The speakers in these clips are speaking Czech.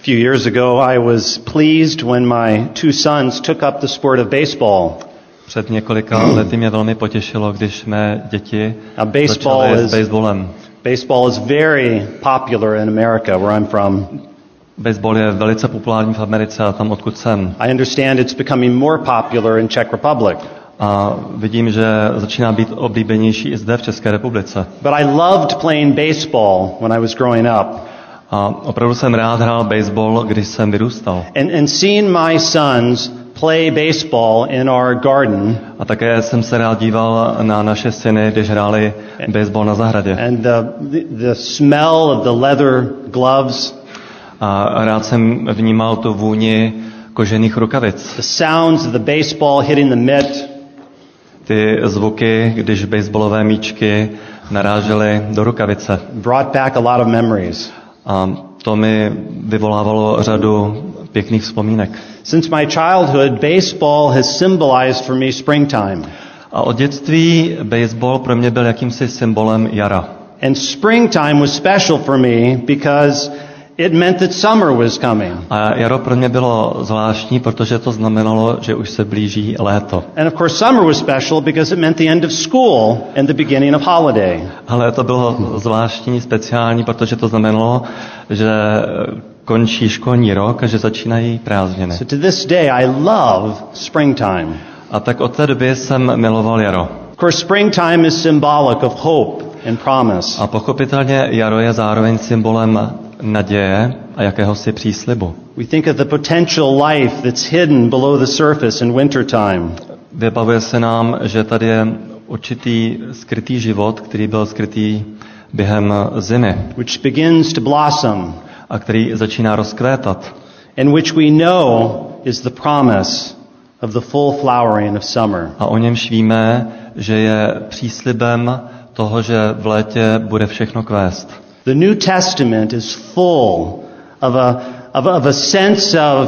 few years ago, I was pleased when my two sons took up the sport of baseball. Před několika lety mě velmi potěšilo, když mé děti začaly s baseballem. Baseball is very popular in America, where I'm from. Baseball je velice populární v Americe a tam, odkud jsem. I understand it's becoming more popular in Czech Republic. A vidím, že začíná být oblíbenější i zde v České republice. But I loved playing baseball when I was growing up. A opravdu jsem rád hrál baseball, když jsem vyrůstal. And seeing my sons play baseball in our garden. A také jsem se rád díval na naše syny, když hráli baseball na zahradě. And the smell of the leather gloves. A rád jsem vnímal tu vůni kožených rukavic. The sounds of the baseball hitting the mitt. Ty zvuky, když baseballové míčky narážely do rukavice. Brought back a lot of memories. A to mi vyvolávalo řadu pěkných vzpomínek. Since my childhood, baseball has symbolized for me springtime. A od dětství baseball pro mě byl jakýmsi symbolem jara. And springtime was special for me because it meant that summer was coming. A jaro pro mě bylo zvláštní, protože to znamenalo, že už se blíží léto. And of course summer was special because it meant the end of school and the beginning of holiday. Ale to bylo zvláštní, speciální, protože to znamenalo, že končí školní rok a že začínají prázdniny. So to this day I love springtime. A tak od té doby jsem miloval jaro. Of course springtime is symbolic of hope and promise. A pochopitelně jaro je zároveň symbolem naděje a jakéhosi příslibu. We think of the potential life that's hidden below the surface in wintertime. Vybavuje se nám, že tady je určitý skrytý život, který byl skrytý během zimy. Which begins to blossom. A který začíná rozkvétat. And which we know is the promise of the full flowering of summer. A o němž víme, že je příslibem toho, že v létě bude všechno kvést. The New Testament is full of a sense of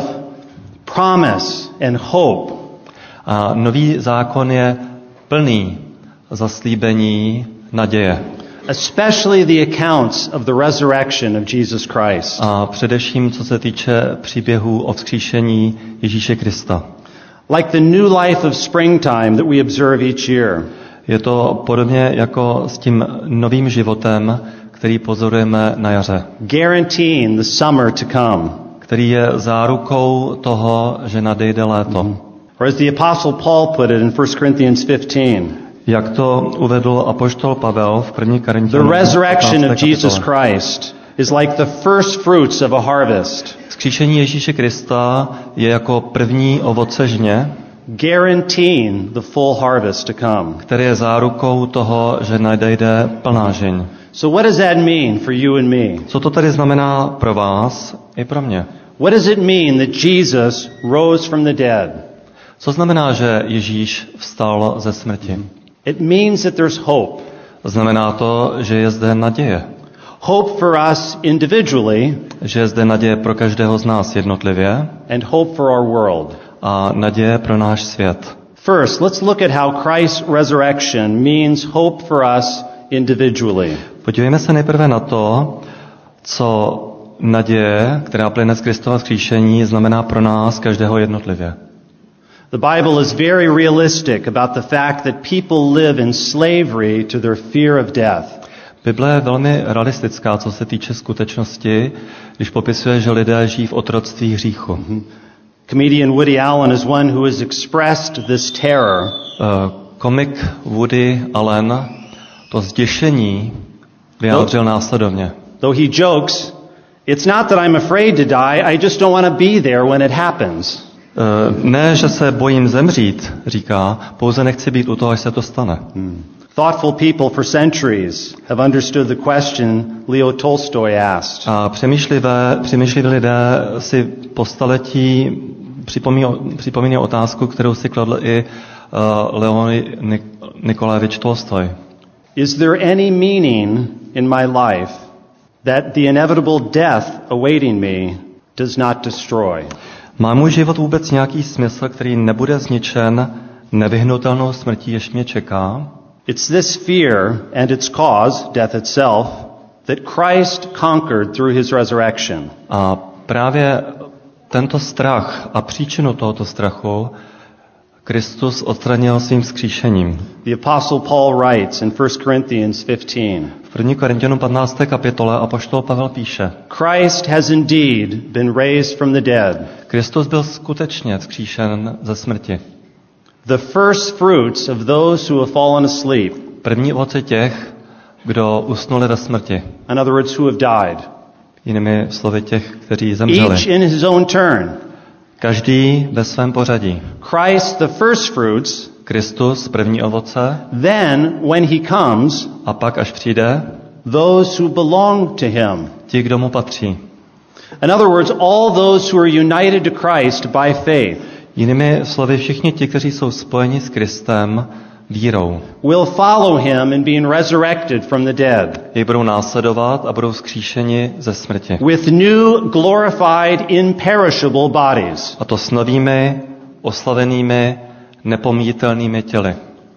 promise and hope. A Nový zákon je plný zaslíbení naděje. Especially the accounts of the resurrection of Jesus Christ. A především co se týče příběhů o vzkříšení Ježíše Krista. Like the new life of springtime that we observe each year. Je to podobně jako s tím novým životem, který pozorujeme na jaře. Guaranteeing the summer to come. Který je zárukou toho, že nadejde léto. Or as the apostle Paul put it in 1 Corinthians 15. Jak to uvedl apoštol Pavel v 1. Korinťanům. The resurrection of Jesus Christ is like the first fruits of a harvest. Vzkříšení Ježíše Krista je jako první ovoce žně, guaranteeing the full harvest to come. Který je zárukou toho, že nadejde plná žeň. So what does that mean for you and me? Co to tedy znamená pro vás i pro mě? What does it mean that Jesus rose from the dead? Co znamená, že Ježíš vstal ze smrti? It means that there's hope. Znamená to, že je zde naděje. Hope for us individually, že je zde naděje pro každého z nás jednotlivě, and hope for our world. A naděje pro náš svět. First, let's look at how Christ's resurrection means hope for us individually. Podívejme se nejprve na to, co naděje, která plyne z Kristova vzkříšení, znamená pro nás každého jednotlivě. The Bible is very realistic about the fact that people live in slavery to their fear of death. Bible je velmi realistická, co se týče skutečnosti, když popisuje, že lidé žijí v otroctví hříchu. Comedian Woody Allen is one who has expressed this terror. Komik Woody Allen to zděšení vyjádřil následovně. Though he jokes, it's not that I'm afraid to die, I just don't want to be there when it happens. Ne, že se bojím zemřít, říká, pouze nechci být u toho, až se to stane. Thoughtful people for centuries have understood the question Leo Tolstoy asked. A přemýšliví lidé si po staletí připomínají otázku, kterou si kladl i Leon Nikolajevič Tolstoj. Is there any meaning in my life that the inevitable death awaiting me does not destroy? Má můj život vůbec nějaký smysl, který nebude zničen nevyhnutelnou smrtí, jež mě čeká? It's this fear and its cause, death itself, that Christ conquered through his resurrection. A právě tento strach a příčinu tohoto strachu Kristus odstranil svým vzkříšením. The Apostle Paul writes in 1 Corinthians 15, V 1. Korinťanům 15. kapitole apoštol Pavel píše: Christ has indeed been raised from the dead, Kristus byl skutečně vzkříšen ze smrti. the first fruits of those who have fallen asleep. První ovoce těch, kdo usnuli ve smrti. In other words, who have died. Jinými slovy těch, kteří zemřeli. Each in his own turn. Každý ve svém pořadí. Christ the first fruits, Kristus první ovoce then when he comes, a pak až přijde those who belong to him. ti, kdo mu patří. In other words, all those who are united to Christ by faith Jinými slovy všichni ti, kteří jsou spojeni s Kristem vírou. will follow him in being resurrected from the dead Jej budou následovat a budou vzkříšeni ze smrti. with new glorified imperishable bodies. A to s novými, oslavenými, nepomíjitelnými těly.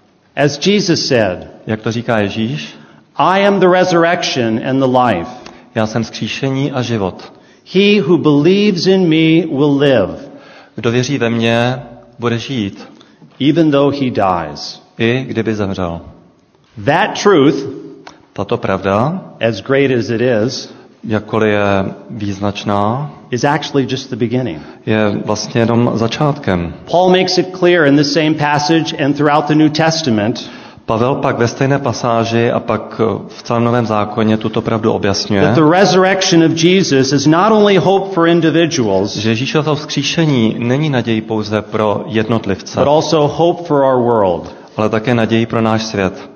As Jesus said, Jak to říká Ježíš? I am the resurrection and the life. Já jsem vzkříšení a život. He who believes in me will live, Kdo věří ve mě, bude žít, even though he dies. i kdyby zemřel. That truth, Tato pravda, as great as it is, jakkoliv je význačná, is actually just the beginning. je vlastně jenom začátkem. Paul makes it clear in the same passage and throughout the New Testament Pavel pak ve stejné pasáži a pak v celém Novém zákoně tuto pravdu objasňuje, that the resurrection of Jesus is not only hope for individuals, že Ježíšovo vzkříšení není nadějí pouze pro jednotlivce, but also hope for our world. ale také nadějí pro náš svět.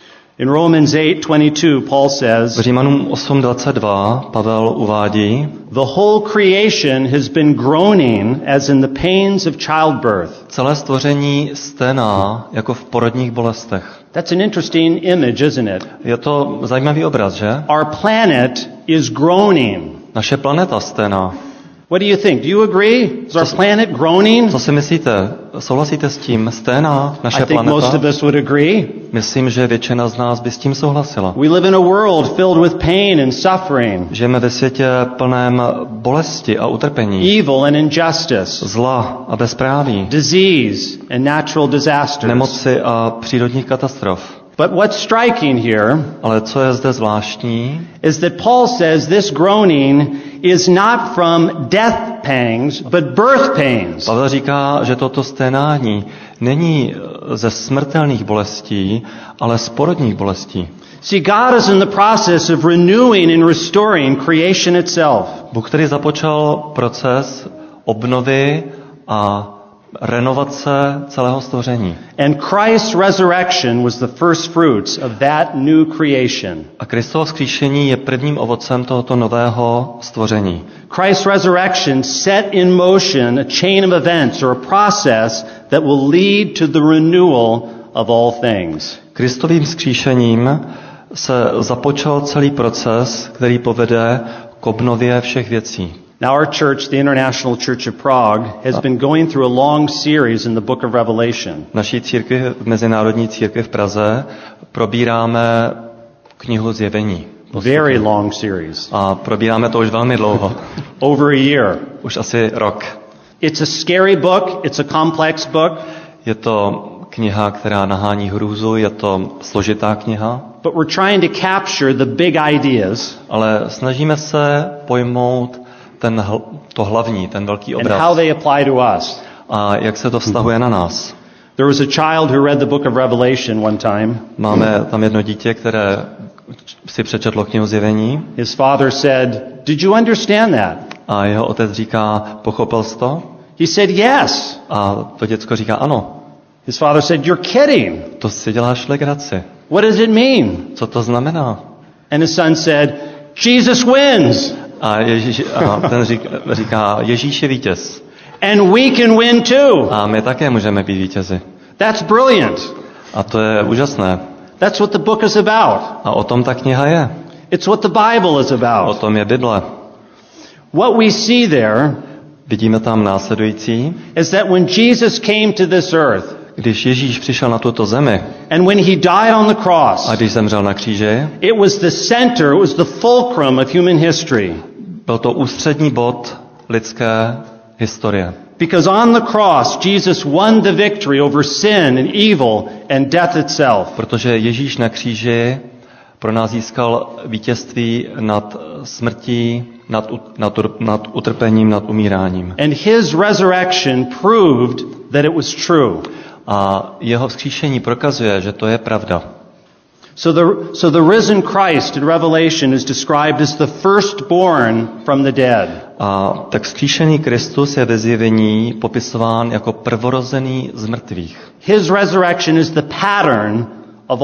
In Romans 8:22, Paul V says, Římanům 8.22 Pavel uvádí: the whole creation has been groaning as in the pains of childbirth. Celé stvoření sténá jako v porodních bolestech. That's an interesting image, isn't it? Je to zajímavý obraz, že? Our planet is groaning. Naše planeta sténá. What do you think? Do you agree? Is our planet groaning? Co si myslíte? Souhlasíte s tím? Sténá naše I think most of planeta? us would agree. Myslím, že většina z nás by s tím souhlasila. We live in a world filled with pain and suffering, Žijeme ve světě plném bolesti a utrpení, evil and injustice, zla a bezpráví, disease and natural disasters. nemoci a přírodních katastrof. But what's striking here Ale co je zde zvláštní, is that Paul says this groaning is not from death pangs, but birth pains. Pavel říká, že toto sténání není ze smrtelných bolestí, ale z porodních bolestí. See, God is in the process of renewing and restoring creation itself. Bůh, který započal proces obnovy a renovace celého stvoření. And Christ's resurrection was the first fruits of that new creation. A Kristovo vzkříšení je prvním ovocem tohoto nového stvoření. Christ's resurrection set in motion a chain of events or a process that will lead to the renewal of all things. Kristovým vzkříšením se započal celý proces, který povede k obnově všech věcí. Now our church, the International Church of Prague, has been going through a long series in the book of Revelation. Naší církvi, Mezinárodní církvi v Praze, probíráme knihu Zjevení. Very long series. A probíráme to už velmi dlouho. Over a year. Už asi rok. It's a scary book. It's a complex book. Je to kniha, která nahání hrůzu, je to složitá kniha. But we're trying to capture the big ideas Ale snažíme se pojmout to hlavní, ten velký and how obraz. they apply to us. A jak se to vztahuje na nás. There was a child who read the book of Revelation one time. Máme tam jedno dítě, které si přečetlo knihu Zjevení His father said, "Did you understand that?" a jeho otec říká, pochopil jsi to? He said, "Yes." A to děcko říká, ano, His father said, "You're kidding. to si děláš legraci. What does it mean?" Co to znamená? And his son said, "Jesus wins. A ten říká, Ježíš je vítěz. And we can win too." A my také můžeme být vítězi. That's brilliant. A to je úžasné. That's what the book is about. A o tom ta kniha je. It's what the Bible is O about. tom je Bible. What we see there Vidíme tam následující. is that when Jesus came to this earth Když Ježíš přišel na tuto zemi and when he died on the cross, a když zemřel na kříži, it was the center, it was the fulcrum of human history. Byl to ústřední bod lidské historie. Because on the cross, Jesus won the victory over sin and evil and death itself. Protože Ježíš na kříži pro nás získal vítězství nad smrtí, nad utrpením, nad umíráním. And his resurrection proved that it was true. A jeho vzkříšení prokazuje, že to je pravda. So the risen Christ in Revelation is described as the firstborn from the dead. A tak vzkříšený Kristus je ve Zjevení popisován jako prvorozený z mrtvých. His resurrection is the pattern of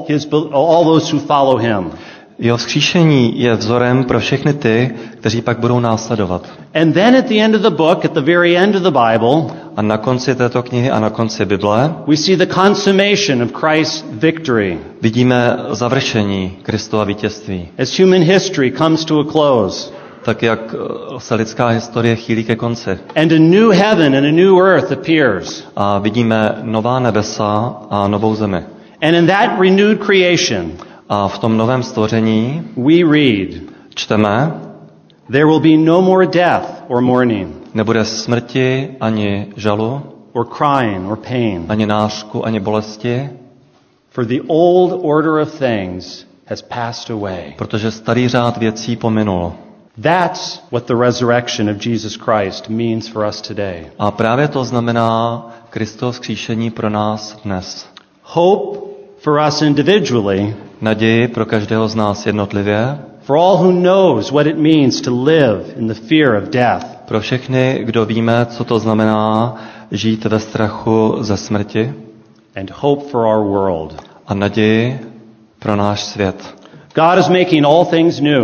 all those who follow him. Jeho vzkříšení je vzorem pro všechny ty, kteří pak budou následovat. And then at the end of the book, at the very end of the Bible, a na konci této knihy a na konci Bible we see the consummation of Christ's victory. Vidíme završení Kristova vítězství. As human history comes to a close. Tak jak se lidská historie chýlí ke konci. And a new heaven and a new earth appears. A vidíme nová nebesa a novou zemi. And in that renewed creation, a v tom novém stvoření we read, čteme, there will be no more death or mourning. Nebude smrti ani žalu, or crying or pain. Ani nářku, ani bolesti. For the old order of things has passed away. Protože starý řád věcí pominul. That's what the resurrection of Jesus Christ means for us today. A právě to znamená Kristovo vzkříšení pro nás dnes. Hope for us individually. Naději pro každého z nás jednotlivě. For all who knows what it means to live in the fear of death. Pro všechny, kdo víme, co to znamená žít ve strachu ze smrti. And hope for our world. A naději pro náš svět. God is making all things new.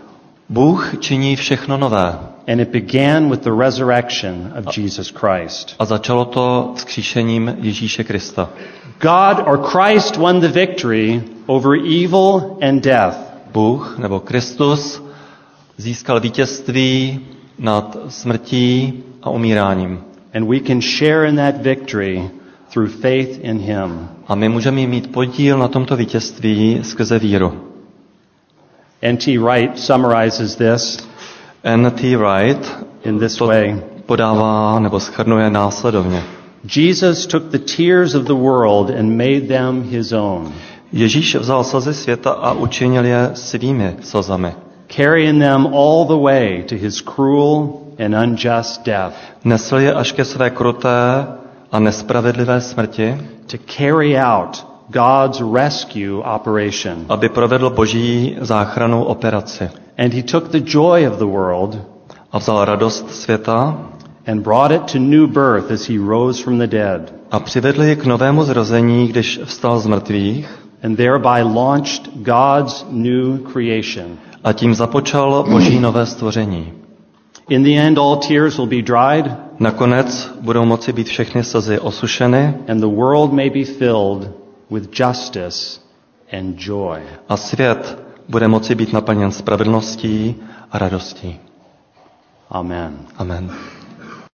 Bůh činí všechno nové. And it began with the resurrection of Jesus Christ. A začalo to vzkříšením Ježíše Krista. God or Christ won the victory over evil and death. Bůh nebo Kristus získal vítězství nad smrtí a umíráním. And we can share in that victory through faith in him. A my můžeme mít podíl na tomto vítězství skrze víru. N.T. Wright summarizes this N.T. Wright in this way. Podává nebo shrnuje následovně. Jesus took the tears of the world and made them his own. Ježíš vzal slzy světa a učinil je svými slzami. Carrying them all the way to his cruel and unjust death. Nesl je až ke své kruté a nespravedlivé smrti. To carry out God's rescue operation. Aby provedl Boží záchrannou operaci. And he took the joy of the world. A vzal radost světa. And brought it to new birth as he rose from the dead. A přivedl ji k novému zrození, když vstal z mrtvých. And thereby launched God's new creation. A tím započal Boží nové stvoření. In the end all tears will be dried. Nakonec budou moci být všechny slzy osušeny. And the world may be filled with justice and joy. A svět bude moci být naplněn spravedlností a radostí. Amen. Amen.